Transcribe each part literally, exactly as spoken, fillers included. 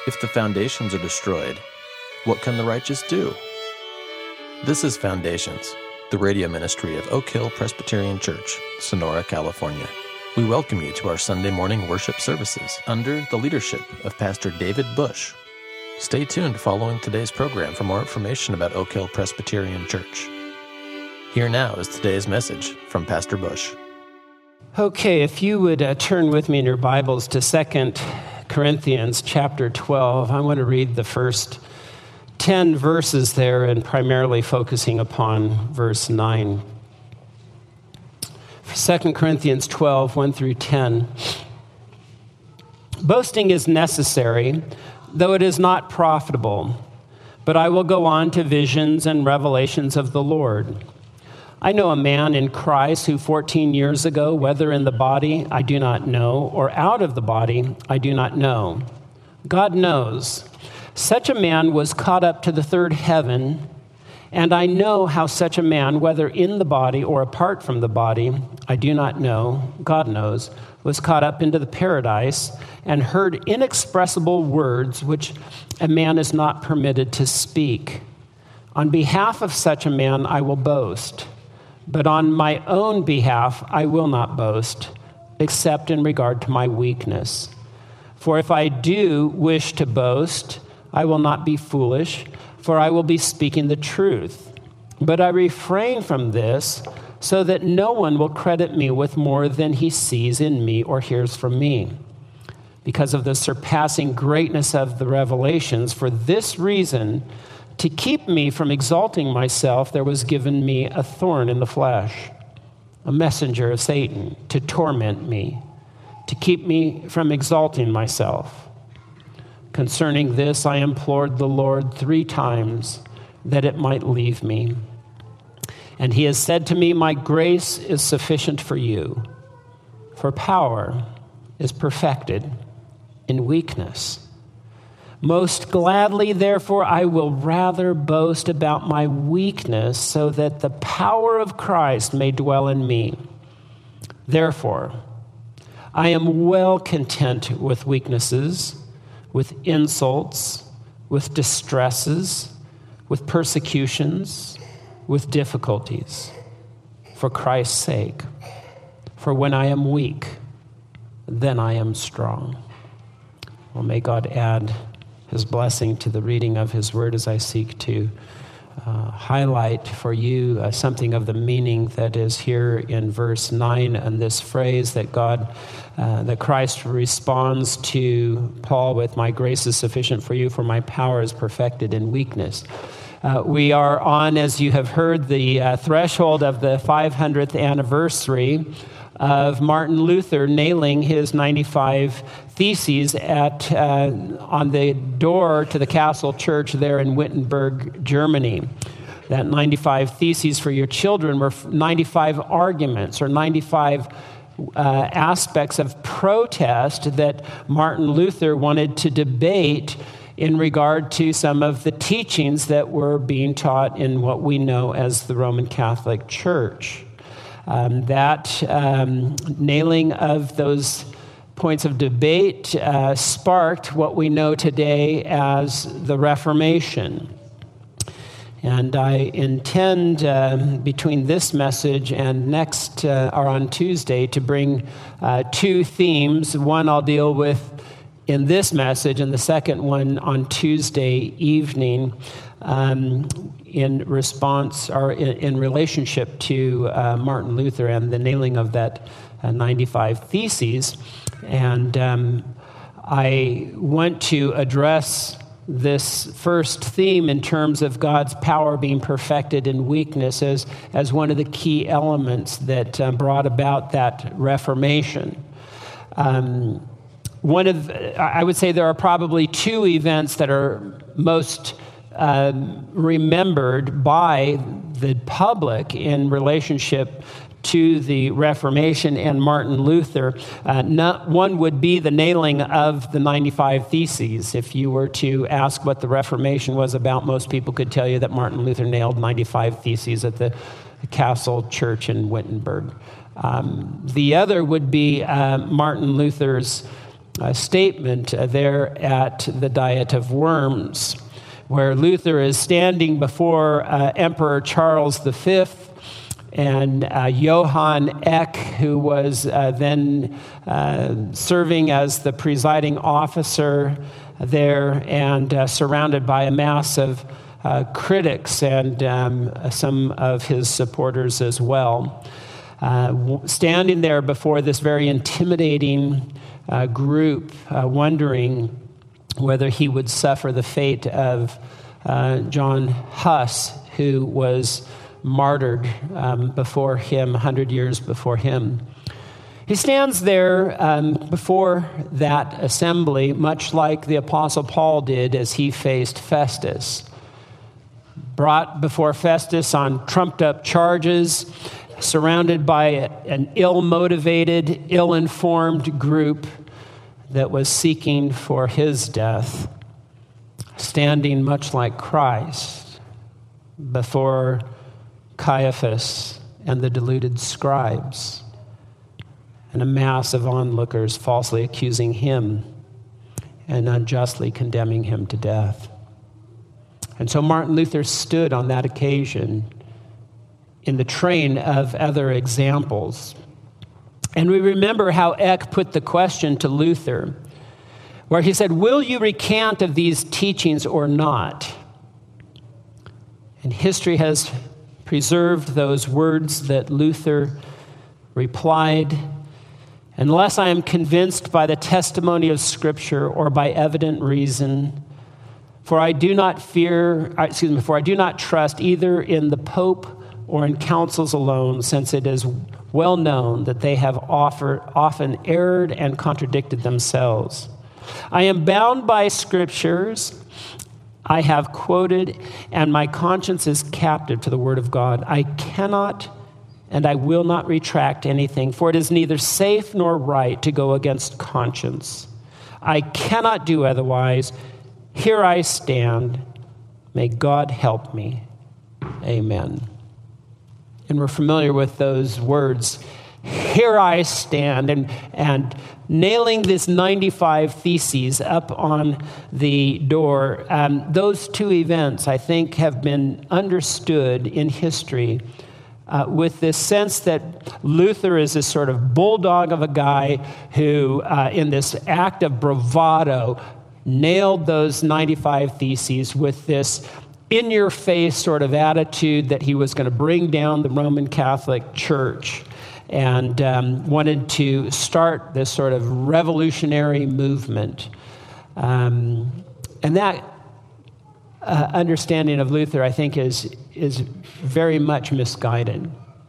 If the foundations are destroyed, what can the righteous do? This is Foundations, the radio ministry of Oak Hill Presbyterian Church, Sonora, California. We welcome you to our Sunday morning worship services under the leadership of Pastor David Bush. Stay tuned following today's program for more information about Oak Hill Presbyterian Church. Here now is today's message from Pastor Bush. Okay, if you would uh, turn with me in your Bibles to Second Corinthians chapter twelve, I want to read the first ten verses there and primarily focusing upon verse nine. Second Corinthians twelve, one through ten. Boasting is necessary, though it is not profitable, but I will go on to visions and revelations of the Lord. I know a man in Christ who fourteen years ago, whether in the body, I do not know, or out of the body, I do not know. God knows. Such a man was caught up to the third heaven, and I know how such a man, whether in the body or apart from the body, I do not know, God knows, was caught up into the paradise and heard inexpressible words which a man is not permitted to speak. On behalf of such a man I will boast. But on my own behalf, I will not boast, except in regard to my weakness. For if I do wish to boast, I will not be foolish, for I will be speaking the truth. But I refrain from this, so that no one will credit me with more than he sees in me or hears from me. Because of the surpassing greatness of the revelations, for this reason, to keep me from exalting myself, there was given me a thorn in the flesh, a messenger of Satan, to torment me, to keep me from exalting myself. Concerning this, I implored the Lord three times that it might leave me. And he has said to me, my grace is sufficient for you, for power is perfected in weakness. Most gladly, therefore, I will rather boast about my weakness so that the power of Christ may dwell in me. Therefore, I am well content with weaknesses, with insults, with distresses, with persecutions, with difficulties, for Christ's sake. For when I am weak, then I am strong. Well, may God add his blessing to the reading of his word as I seek to uh, highlight for you uh, something of the meaning that is here in verse nine and this phrase that God, uh, that Christ responds to Paul with, my grace is sufficient for you, for my power is perfected in weakness. Uh, we are on, as you have heard, the uh, threshold of the five hundredth anniversary of Martin Luther nailing his ninety-five theses at uh, on the door to the Castle Church there in Wittenberg, Germany. That ninety-five theses for your children were ninety-five arguments or ninety-five uh, aspects of protest that Martin Luther wanted to debate in regard to some of the teachings that were being taught in what we know as the Roman Catholic Church. Um, that um, nailing of those points of debate uh, sparked what we know today as the Reformation. And I intend uh, between this message and next, uh, or on Tuesday, to bring uh, two themes. One I'll deal with in this message, and the second one on Tuesday evening. Um, in response or in, in relationship to uh, Martin Luther and the nailing of that uh, ninety-five theses. And um, I want to address this first theme in terms of God's power being perfected in weakness as, as one of the key elements that uh, brought about that Reformation. Um, one of, I would say there are probably two events that are most Uh, remembered by the public in relationship to the Reformation and Martin Luther. Uh, not, one would be the nailing of the ninety-five Theses. If you were to ask what the Reformation was about, most people could tell you that Martin Luther nailed ninety-five Theses at the Castle Church in Wittenberg. Um, the other would be uh, Martin Luther's uh, statement uh, there at the Diet of Worms, where Luther is standing before uh, Emperor Charles the Fifth and uh, Johann Eck, who was uh, then uh, serving as the presiding officer there, and uh, surrounded by a mass of uh, critics and um, some of his supporters as well. Uh, standing there before this very intimidating uh, group, uh, wondering whether he would suffer the fate of uh, John Huss, who was martyred um, before him, one hundred years before him. He stands there um, before that assembly, much like the Apostle Paul did as he faced Festus. Brought before Festus on trumped-up charges, surrounded by an ill-motivated, ill-informed group that was seeking for his death, standing much like Christ before Caiaphas and the deluded scribes, and a mass of onlookers falsely accusing him and unjustly condemning him to death. And so Martin Luther stood on that occasion in the train of other examples. And we remember how Eck put the question to Luther, where he said, "Will you recant of these teachings or not?" And history has preserved those words that Luther replied, "Unless I am convinced by the testimony of Scripture or by evident reason, for I do not fear, excuse me, for I do not trust either in the Pope or in councils alone, since it is well known that they have offered, often erred and contradicted themselves. I am bound by Scriptures I have quoted, and my conscience is captive to the Word of God. I cannot and I will not retract anything, for it is neither safe nor right to go against conscience. I cannot do otherwise. Here I stand. May God help me. Amen." And we're familiar with those words, "Here I stand," and, and nailing this ninety-five Theses up on the door. Um, those two events, I think, have been understood in history uh, with this sense that Luther is this sort of bulldog of a guy who, uh, in this act of bravado, nailed those ninety-five Theses with this in-your-face sort of attitude that he was going to bring down the Roman Catholic Church, and um, wanted to start this sort of revolutionary movement. Um, and that uh, understanding of Luther, I think, is, is very much misguided.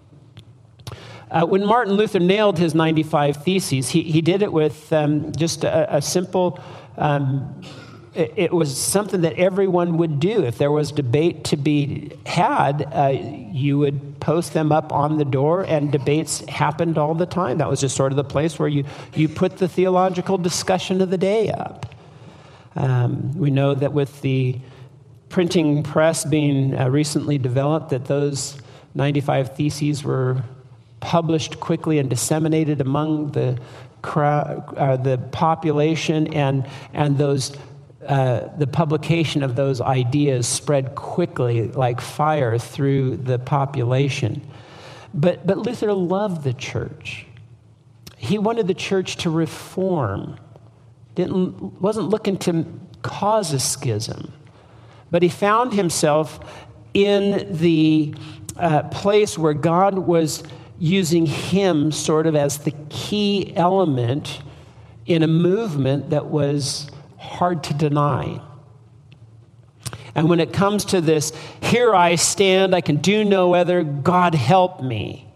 Uh, when Martin Luther nailed his ninety-five Theses, he, he did it with um, just a, a simple... Um, it, it was something that everyone would do. If there was debate to be had, uh, you would post them up on the door, and debates happened all the time. That was just sort of the place where you, you put the theological discussion of the day up. Um, we know that with the printing press being uh, recently developed, that those ninety-five Theses were published quickly and disseminated among the crowd, uh, the population, and and those uh, the publication of those ideas spread quickly like fire through the population. But but Luther loved the church. He wanted the church to reform. Didn't wasn't looking to cause a schism, but he found himself in the uh, place where God was using him sort of as the key element in a movement that was hard to deny. And when it comes to this, "Here I stand, I can do no other, God help me,"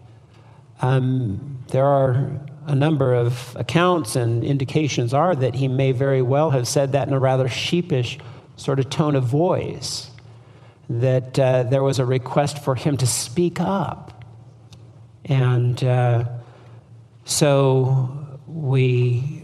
um, there are a number of accounts and indications are that he may very well have said that in a rather sheepish sort of tone of voice, that uh, there was a request for him to speak up. And uh, so we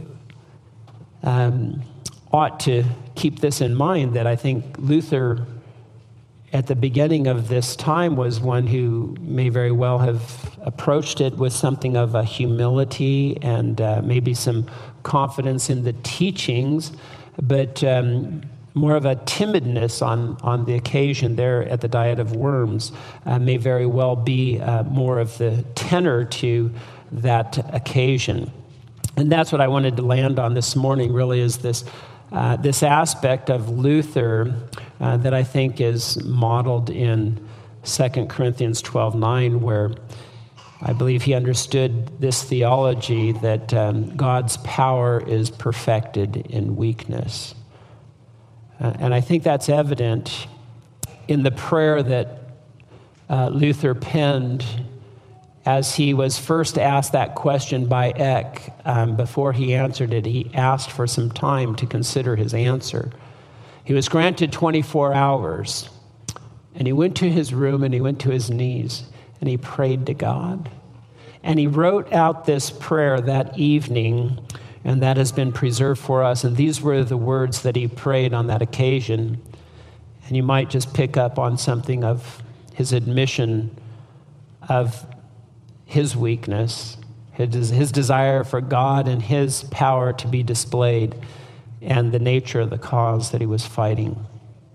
um, ought to keep this in mind, that I think Luther at the beginning of this time was one who may very well have approached it with something of a humility and uh, maybe some confidence in the teachings, but um, more of a timidness on, on the occasion there at the Diet of Worms uh, may very well be uh, more of the tenor to that occasion. And that's what I wanted to land on this morning, really, is this uh, this aspect of Luther uh, that I think is modeled in Second Corinthians twelve nine, where I believe he understood this theology that um, God's power is perfected in weakness. Uh, and I think that's evident in the prayer that uh, Luther penned as he was first asked that question by Eck. Um, before he answered it, he asked for some time to consider his answer. He was granted twenty-four hours, and he went to his room and he went to his knees and he prayed to God. And he wrote out this prayer that evening, and that has been preserved for us. And these were the words that he prayed on that occasion. And you might just pick up on something of his admission of his weakness, his, his desire for God and his power to be displayed, and the nature of the cause that he was fighting.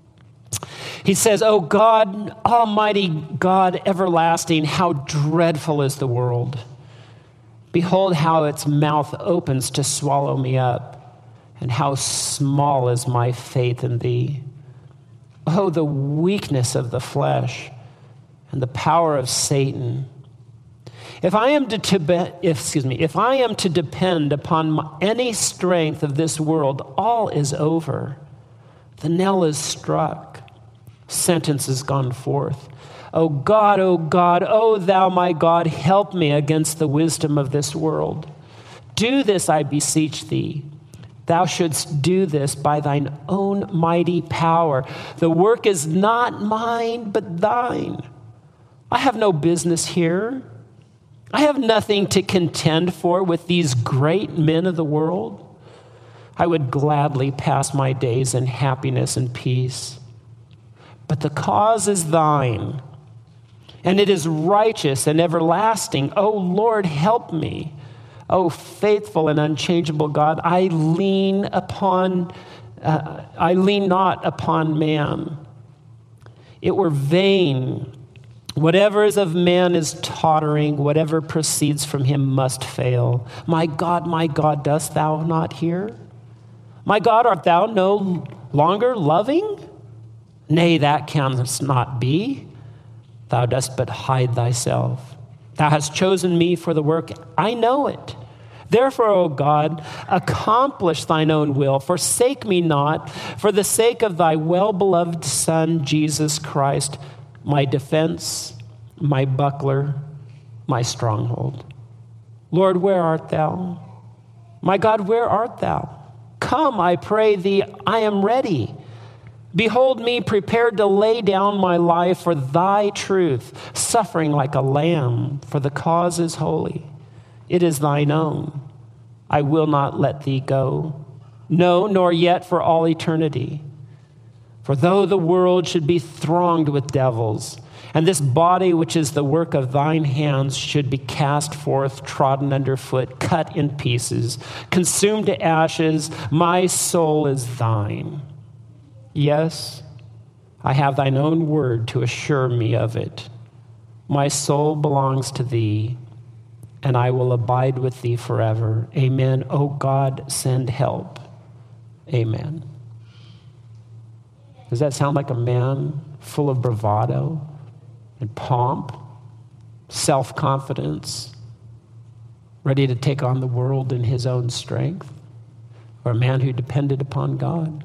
He says, "O God, Almighty God, everlasting, how dreadful is the world. Behold how its mouth opens to swallow me up, and how small is my faith in thee. Oh, the weakness of the flesh and the power of Satan. If I am to, to if, excuse me, if I am to depend upon my, any strength of this world, all is over. The knell is struck. Sentence has gone forth. O God, O God, O thou my God, help me against the wisdom of this world. Do this, I beseech thee. Thou shouldst do this by thine own mighty power. The work is not mine, but thine. I have no business here. I have nothing to contend for with these great men of the world. I would gladly pass my days in happiness and peace. But the cause is thine, and it is righteous and everlasting. O Lord, help me. O faithful and unchangeable God, I lean upon, uh, I lean not upon man. It were vain. Whatever is of man is tottering. Whatever proceeds from him must fail. My God, my God, dost thou not hear? My God, art thou no longer loving? Nay, that canst not be. Thou dost but hide thyself. Thou hast chosen me for the work. I know it. Therefore, O God, accomplish thine own will. Forsake me not for the sake of thy well-beloved Son, Jesus Christ, my defense, my buckler, my stronghold. Lord, where art thou? My God, where art thou? Come, I pray thee, I am ready. Behold me prepared to lay down my life for thy truth, suffering like a lamb, for the cause is holy. It is thine own. I will not let thee go. No, nor yet for all eternity. For though the world should be thronged with devils, and this body which is the work of thine hands should be cast forth, trodden underfoot, cut in pieces, consumed to ashes, my soul is thine. Yes, I have thine own word to assure me of it. My soul belongs to thee, and I will abide with thee forever. Amen. O God, send help. Amen. Does that sound like a man full of bravado and pomp, self-confidence, ready to take on the world in his own strength? Or a man who depended upon God?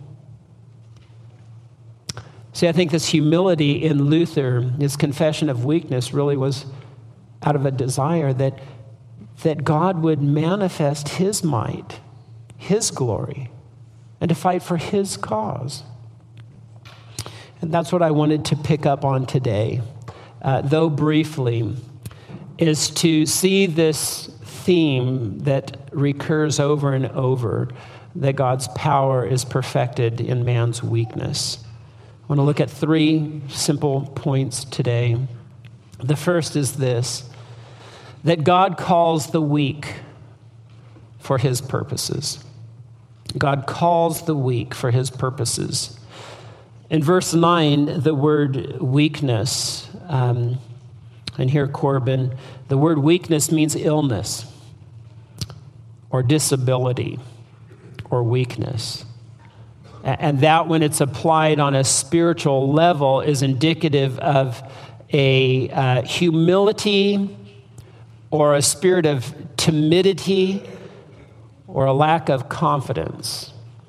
See, I think this humility in Luther, his confession of weakness, really was out of a desire that, that God would manifest his might, his glory, and to fight for his cause. And that's what I wanted to pick up on today, uh, though briefly, is to see this theme that recurs over and over, that God's power is perfected in man's weakness. I want to look at three simple points today. The first is this, that God calls the weak for his purposes. God calls the weak for his purposes. In verse nine, the word weakness, um, and here Corbin, the word weakness means illness or disability or weakness. And that, when it's applied on a spiritual level, is indicative of a uh, humility or a spirit of timidity or a lack of confidence.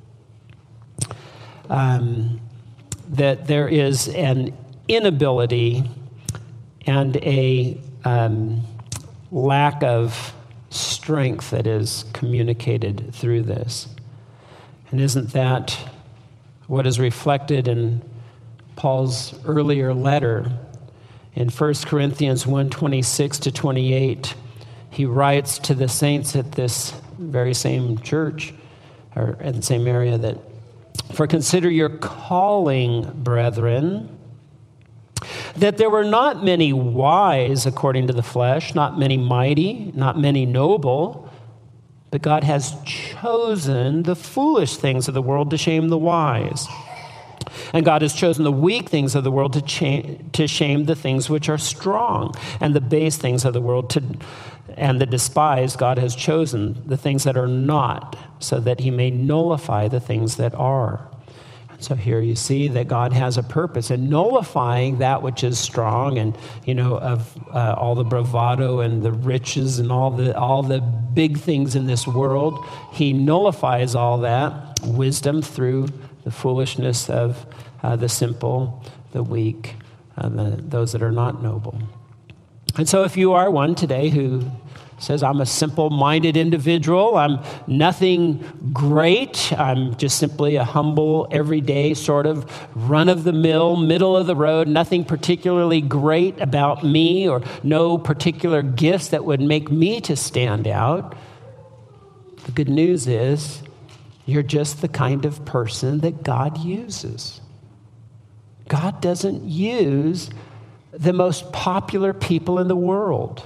Um, that there is an inability and a um, lack of strength that is communicated through this. And isn't that what is reflected in Paul's earlier letter? In First Corinthians one, twenty-six to twenty-eight, he writes to the saints at this very same church, or in the same area, that, "For consider your calling, brethren, that there were not many wise according to the flesh, not many mighty, not many noble, but God has chosen the foolish things of the world to shame the wise. And God has chosen the weak things of the world to, cha- to shame the things which are strong, and the base things of the world to, and the despised God has chosen the things that are not, so that he may nullify the things that are." So here you see that God has a purpose in nullifying that which is strong, and, you know, of uh, all the bravado and the riches and all the all the big things in this world. He nullifies all that wisdom through the foolishness of uh, the simple, the weak, uh, the, those that are not noble. And so if you are one today who says, "I'm a simple-minded individual, I'm nothing great, I'm just simply a humble, everyday sort of run-of-the-mill, middle-of-the-road, nothing particularly great about me, or no particular gifts that would make me to stand out," the good news is you're just the kind of person that God uses. God doesn't use the most popular people in the world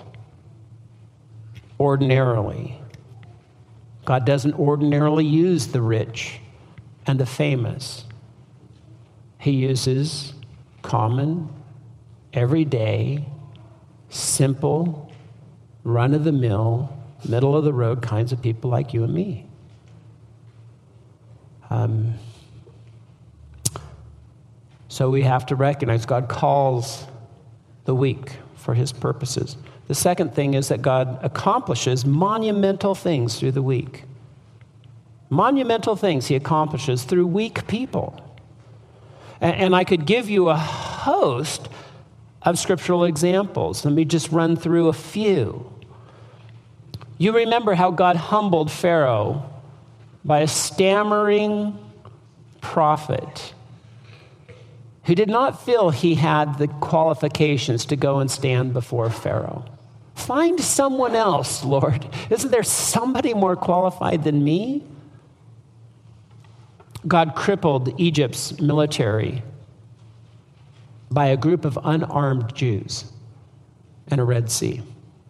ordinarily. God doesn't ordinarily use the rich and the famous. He uses common, everyday, simple, run-of-the-mill, middle-of-the-road kinds of people like you and me. Um, so we have to recognize God calls the weak for his purposes. The second thing is that God accomplishes monumental things through the weak. Monumental things he accomplishes through weak people. And, and I could give you a host of scriptural examples. Let me just run through a few. You remember how God humbled Pharaoh by a stammering prophet who did not feel he had the qualifications to go and stand before Pharaoh. Find someone else, Lord. Isn't there somebody more qualified than me? God crippled Egypt's military by a group of unarmed Jews and a Red Sea.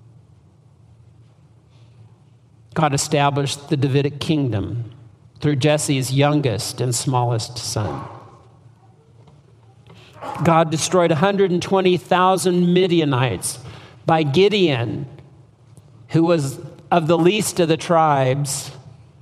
God established the Davidic kingdom through Jesse's youngest and smallest son. God destroyed one hundred twenty thousand Midianites by Gideon, who was of the least of the tribes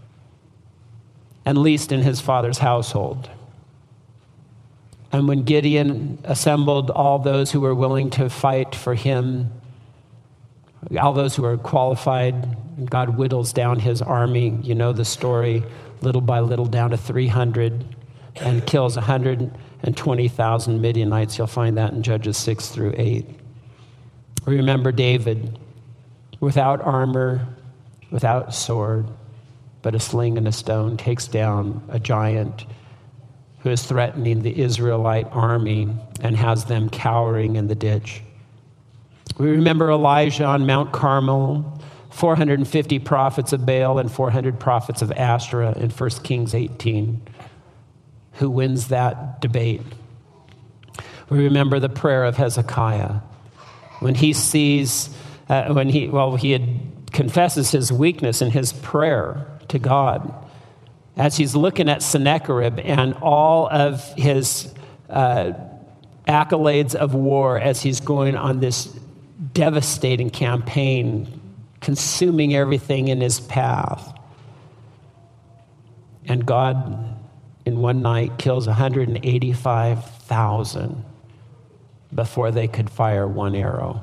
and least in his father's household. And when Gideon assembled all those who were willing to fight for him, all those who were qualified, God whittles down his army. You know the story, little by little down to three hundred, and kills one hundred twenty thousand Midianites. You'll find that in Judges six through eight. Remember David, without armor, without sword, but a sling and a stone, takes down a giant who is threatening the Israelite army and has them cowering in the ditch. We remember Elijah on Mount Carmel, four hundred fifty prophets of Baal and four hundred prophets of Asherah in First Kings eighteen. Who wins that debate? We remember the prayer of Hezekiah when he sees, uh, when he, well, he had confesses his weakness in his prayer to God as he's looking at Sennacherib and all of his uh, accolades of war as he's going on this devastating campaign, consuming everything in his path. And God, in one night, kills one hundred eighty-five thousand before they could fire one arrow.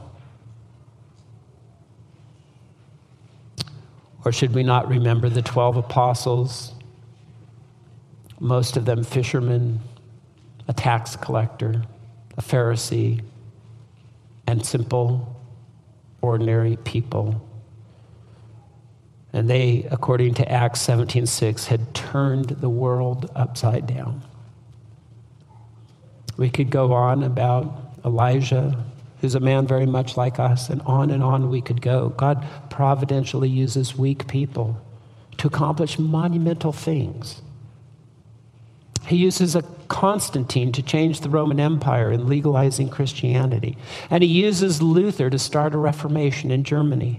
Or should we not remember the twelve apostles, most of them fishermen, a tax collector, a Pharisee, and simple, ordinary people? And they, according to Acts seventeen six, had turned the world upside down. We could go on about Elijah, who's a man very much like us, and on and on we could go. God providentially uses weak people to accomplish monumental things. He uses a Constantine to change the Roman Empire in legalizing Christianity. And he uses Luther to start a Reformation in Germany.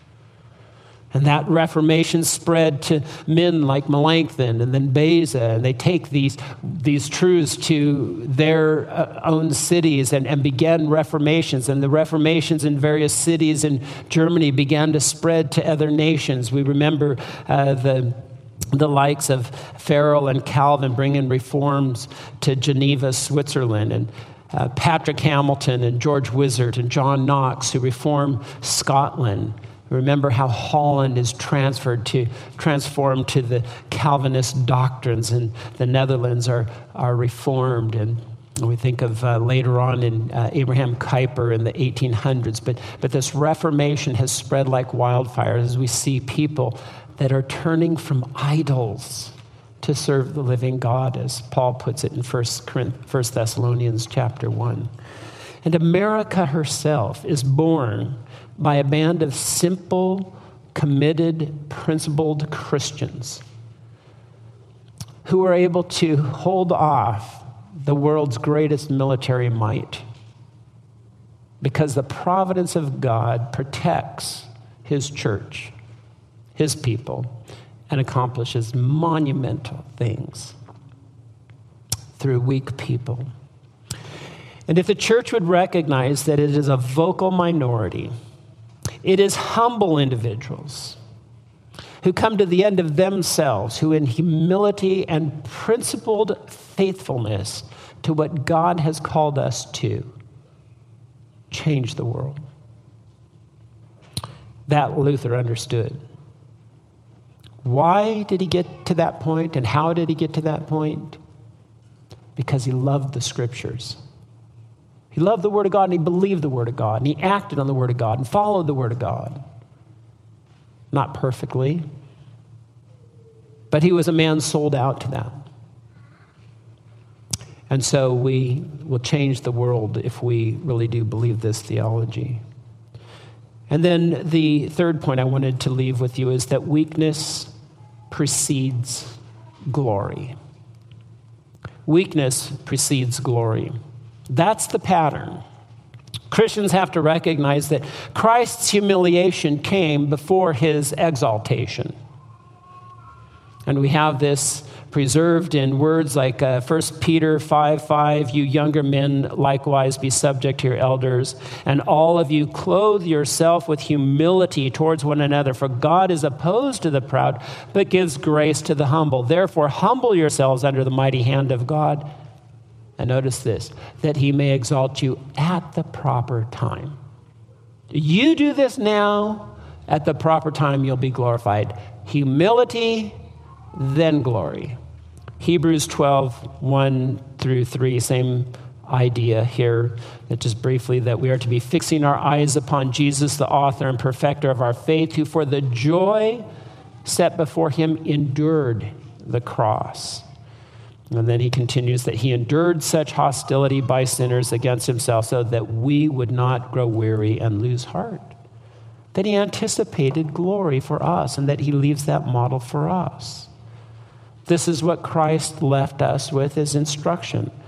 And that Reformation spread to men like Melanchthon and then Beza, and they take these, these truths to their uh, own cities and, and began Reformations. And the Reformations in various cities in Germany began to spread to other nations. We remember uh, the, the likes of Farel and Calvin bringing reforms to Geneva, Switzerland, and uh, Patrick Hamilton and George Wizard and John Knox, who reformed Scotland. Remember how Holland is transferred to, transformed to the Calvinist doctrines, and the Netherlands are, are reformed. And we think of uh, later on in uh, Abraham Kuyper in the eighteen hundreds. But, but this Reformation has spread like wildfire as we see people that are turning from idols to serve the living God, as Paul puts it in First Thessalonians chapter one. And America herself is born by a band of simple, committed, principled Christians who are able to hold off the world's greatest military might because the providence of God protects his church, his people, and accomplishes monumental things through weak people. And if the church would recognize that it is a vocal minority, it is humble individuals who come to the end of themselves, who in humility and principled faithfulness to what God has called us to, change the world. That Luther understood. Why did he get to that point, and how did he get to that point? Because he loved the scriptures. He loved the Word of God, and he believed the Word of God, and he acted on the Word of God and followed the Word of God. Not perfectly, but he was a man sold out to that. And so we will change the world if we really do believe this theology. And then the third point I wanted to leave with you is that weakness precedes glory. Weakness precedes glory. That's the pattern. Christians have to recognize that Christ's humiliation came before his exaltation. And we have this preserved in words like uh, First Peter five five, you younger men likewise be subject to your elders, and all of you clothe yourself with humility towards one another, for God is opposed to the proud, but gives grace to the humble. Therefore, humble yourselves under the mighty hand of God. And notice this, that he may exalt you at the proper time. You do this now, at the proper time you'll be glorified. Humility, then glory. Hebrews twelve, one through three, same idea here, that just briefly, that we are to be fixing our eyes upon Jesus, the author and perfecter of our faith, who for the joy set before him endured the cross. And then he continues that he endured such hostility by sinners against himself so that we would not grow weary and lose heart. That he anticipated glory for us and that he leaves that model for us. This is what Christ left us with as instruction.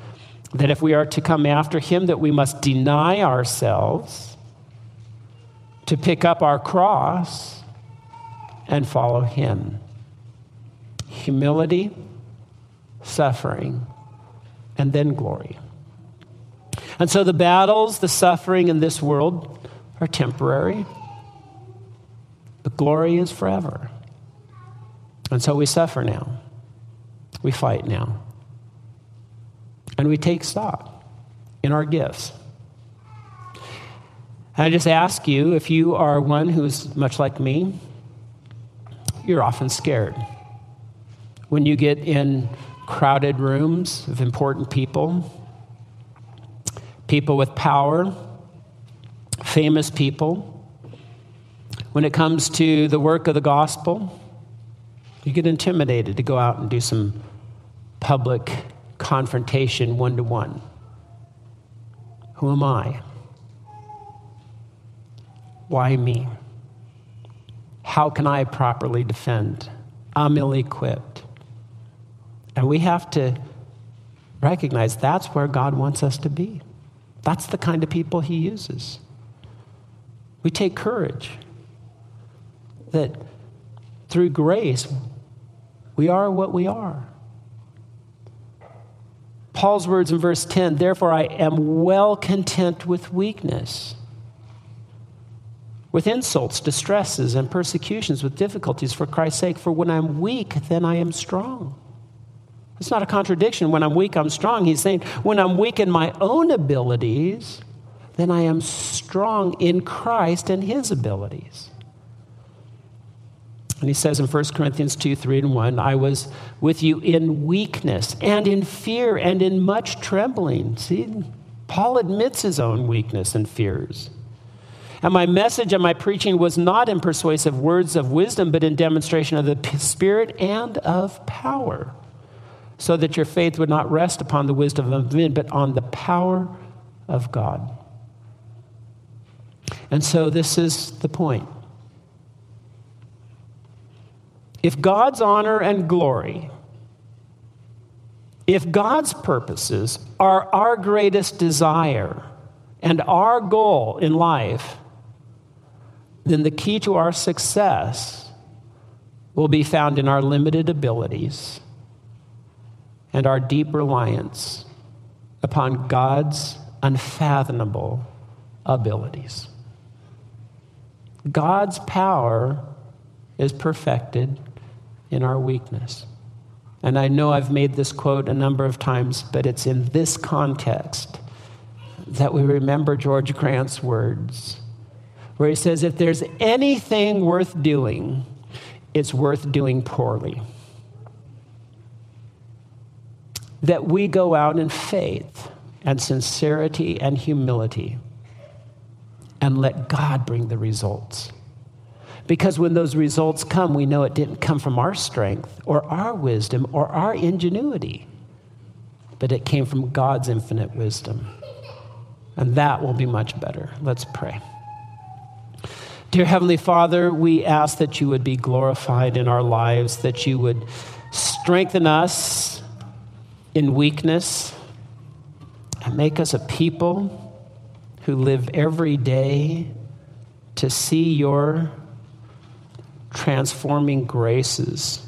that if we are to come after him, that we must deny ourselves, to pick up our cross and follow him. Humility, suffering, and then glory. And so the battles, the suffering in this world are temporary, but glory is forever. And so we suffer now. We fight now. And we take stock in our gifts. And I just ask you, if you are one who's much like me, you're often scared. When you get in crowded rooms of important people, people with power, famous people, when it comes to the work of the gospel, you get intimidated to go out and do some public confrontation one-to-one. Who am I? Why me? How can I properly defend? I'm ill-equipped. And we have to recognize that's where God wants us to be. That's the kind of people he uses. We take courage that through grace, we are what we are. Paul's words in verse ten, therefore I am well content with weakness, with insults, distresses, and persecutions, with difficulties for Christ's sake. For when I'm weak, then I am strong. It's not a contradiction. When I'm weak, I'm strong. He's saying, when I'm weak in my own abilities, then I am strong in Christ and his abilities. And he says in First Corinthians two, three and one, I was with you in weakness and in fear and in much trembling. See, Paul admits his own weakness and fears. And my message and my preaching was not in persuasive words of wisdom, but in demonstration of the Spirit and of power, so that your faith would not rest upon the wisdom of men, but on the power of God. And so this is the point. If God's honor and glory, if God's purposes are our greatest desire and our goal in life, then the key to our success will be found in our limited abilities and our deep reliance upon God's unfathomable abilities. God's power is perfected in our weakness. And I know I've made this quote a number of times, but it's in this context that we remember George Grant's words, where he says, if there's anything worth doing, it's worth doing poorly. That we go out in faith and sincerity and humility and let God bring the results. Because when those results come, we know it didn't come from our strength or our wisdom or our ingenuity, but it came from God's infinite wisdom. And that will be much better. Let's pray. Dear Heavenly Father, we ask that you would be glorified in our lives, that you would strengthen us in weakness and make us a people who live every day to see your transforming graces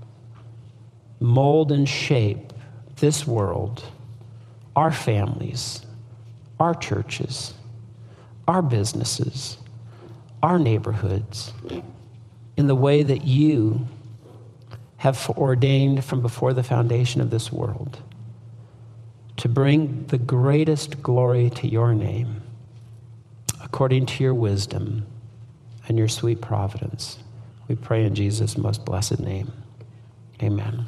mold and shape this world, our families, our churches, our businesses, our neighborhoods, in the way that you have ordained from before the foundation of this world, to bring the greatest glory to your name, according to your wisdom and your sweet providence. We pray in Jesus' most blessed name. Amen.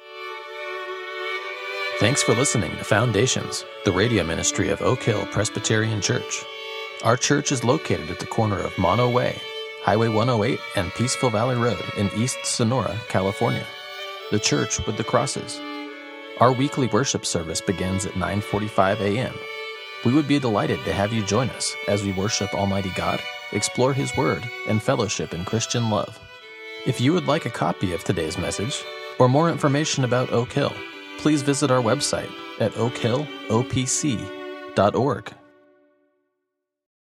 Thanks for listening to Foundations, the radio ministry of Oak Hill Presbyterian Church. Our church is located at the corner of Mono Way, Highway one oh eight, and Peaceful Valley Road in East Sonora, California. The church with the crosses. Our weekly worship service begins at nine forty-five a.m. We would be delighted to have you join us as we worship Almighty God, explore His Word, and fellowship in Christian love. If you would like a copy of today's message or more information about Oak Hill, please visit our website at oak hill o p c dot org.